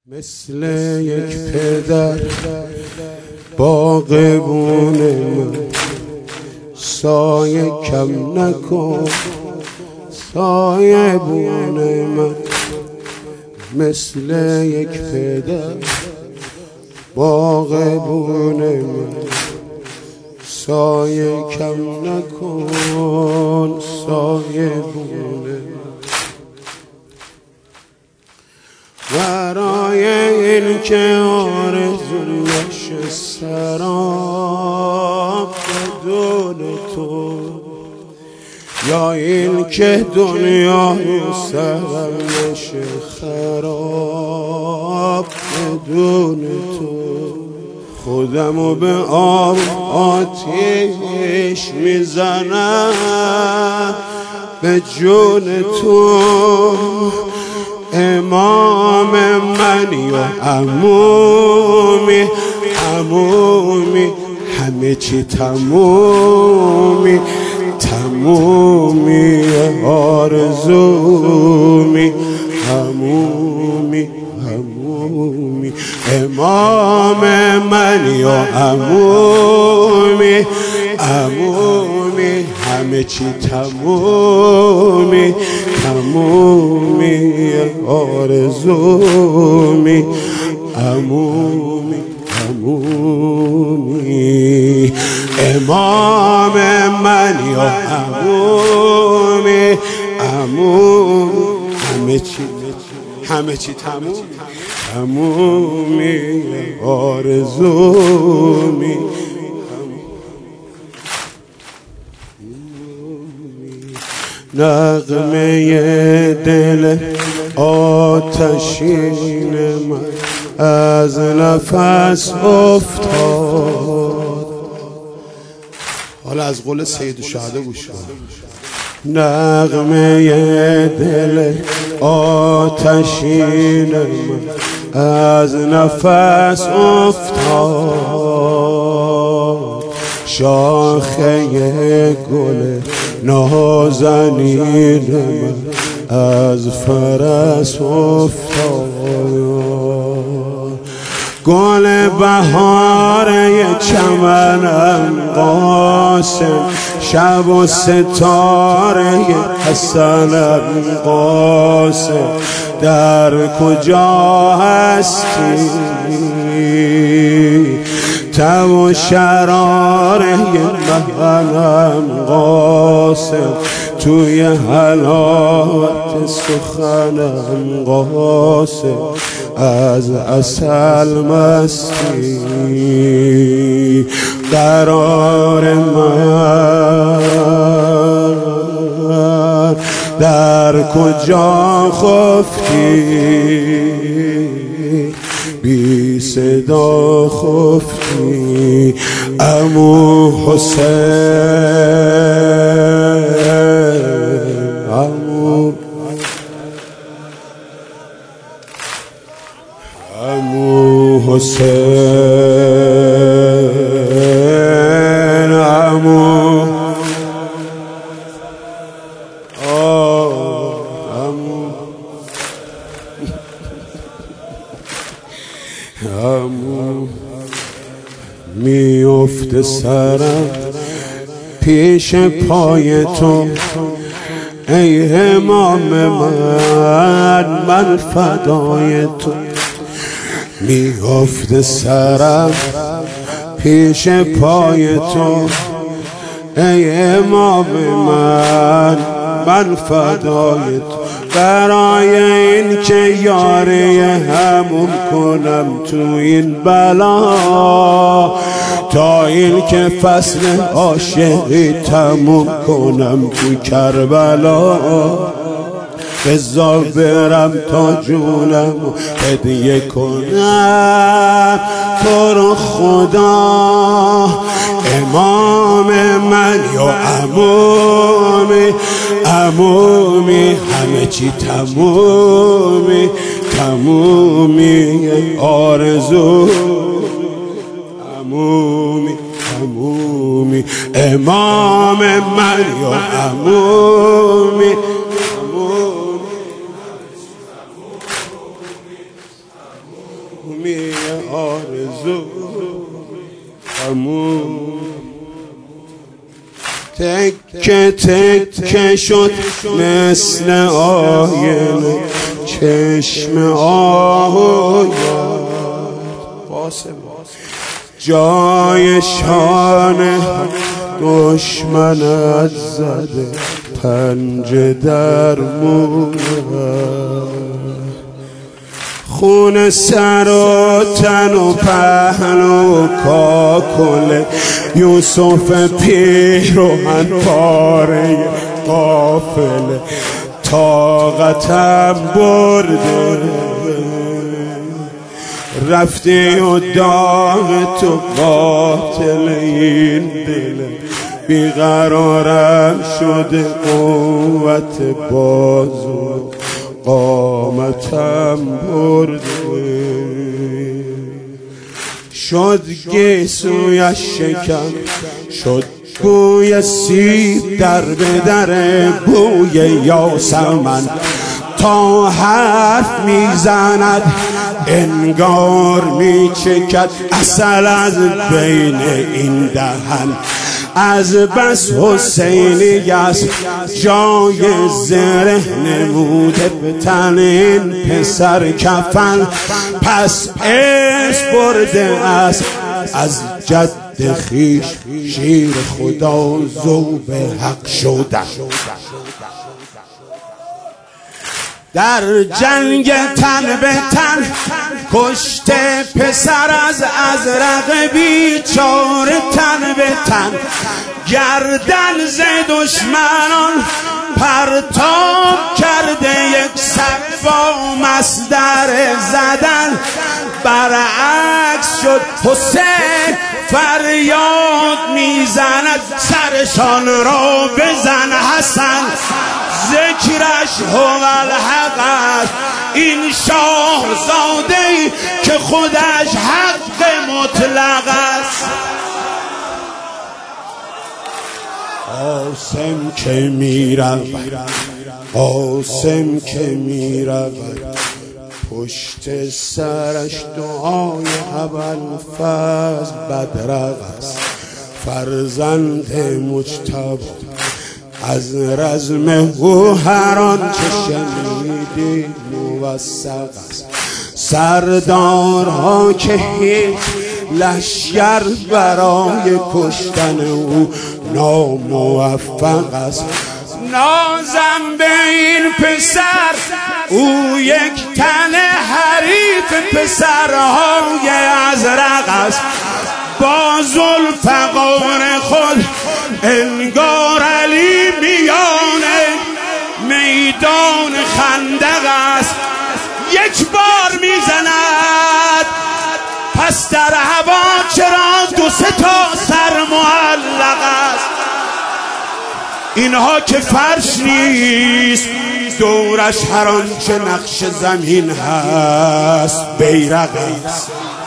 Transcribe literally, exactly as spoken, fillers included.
مثل یک پدر باغبون من سایه کم نکن، سایه بون من. مثل یک پدر باغبون من سایه کم نکن، سایه بون من. برای این که آرزو نشه سرام بدون تو، یا این که دنیای سرم نشه خراب بدون تو، خودمو به آب آتیش میزنم به جون تو. امام منی و عمومی، عمومی همه چی تمومی، تمومی آرزومی، همومی همومی. امام منی و عمومی، عمومی همه چی تمومی، تمومی آرزومی، عمومی عمومی. امام منی و عمومی، عمومی همه چی همه چی تمومی، تمومی آرزومی. نغمه دل آتشین من از نفس افتاد. حالا از قول سید الشهدا گوش کن. نغمه دل آتشین من از نفس افتاد. شاخه گل نازنین من از فرس افتاد. گل بهاره چمنم قاسم، شب و ستاره حسنم قاسم، در کجا هستی؟ تب و شراره منم قاسم، توی حلاوت سخنم قاسم، از عسل مستی. قرار من در کجا خفتی؟ بی صدا خفتی. عمو حسین، عمو عمو حسین، عمو آه عمو عمو. میفته سرم پیش پای تو ای امام من، من فدای تو. میفته سرم پیش پای تو ای امام من، من فدای تو. برای این که یاری همون کنم تو این بلا، تا این که فصل عاشقی تموم کنم تو کربلا. بذار برم تا جونم هدیه کنم تو رو خدا. امام من یا عمومی، عمومی همه چی تمومی، تمومی آرزو، عمومی عمومی. امام من یا عمومی، عمومی می آرزو همون تکه تکه شد مثل آینه چشم آهویت جای شانه دشمنت زده پنجه در مویت خون سر و تن و پهلو کاکل یوسف پیراهن پاره قافله طاقتم برده رفتی و داغ تو قاتل این دل بیقرارم شده قوت بازو قامتم برده شد گیسویش شکم شد بوی سیب در به در بوی یاسمن تا حرف میزند انگار میچکد عسل از بین این دهن از بس حسینی است جای زره نموده به تن این پسر کفن پس ارث برده است از جد خویش شیر خدا ذوب حق شدن در جنگ تن به تن کشته پسر از ازرق بیچاره تن به تن گردن ز دشمنان پرتاب کرده یک سر با مصدر زدن برعکس شد حسین فریاد میزند سرشان را بزن حسن ذکرش هو الحق است این شاهزاده که خودش حق مطلق است قاسم که میرود قاسم که میرود پشت سرش دعای ابوالفضل بدرق است فرزند مجتبی از رزم او هر آنچه شنیدی موثق است سردارها که هیچ لشکر برای کشتن او ناموفق است نازم به این پسر او یک تن حریف پسرهای ازرق است با ذوالفقار خود انگار علی میان میدان خندق است یک بار میزند پس در هوا چرا دو سه تا سر معلق است اینها که فرش نیست دورش هر آنچه نقش زمین هست بیرق است